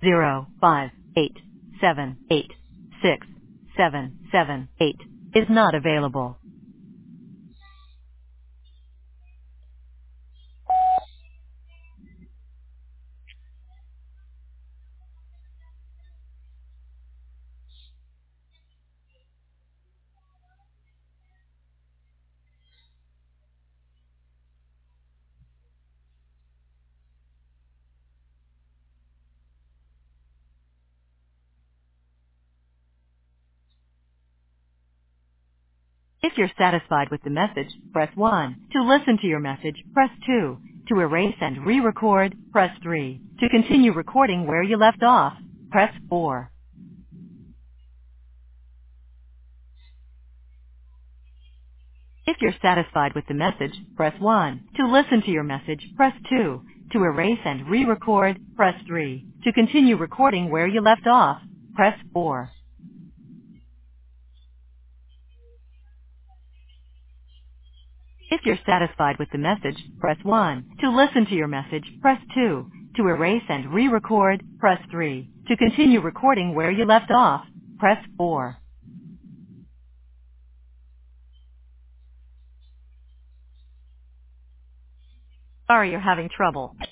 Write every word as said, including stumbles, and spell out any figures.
zero five eight seven eight six seven seven eight is not available. If you're satisfied with the message, press one. To listen to your message, press two. To erase and re-record, press three. To continue recording where you left off, press four. If you're satisfied with the message, press one. To listen to your message, press two. To erase and re-record, press three. To continue recording where you left off, press four. If you're satisfied with the message, press one. To listen to your message, press two. To erase and re-record, press three. To continue recording where you left off, press four. Sorry you're having trouble.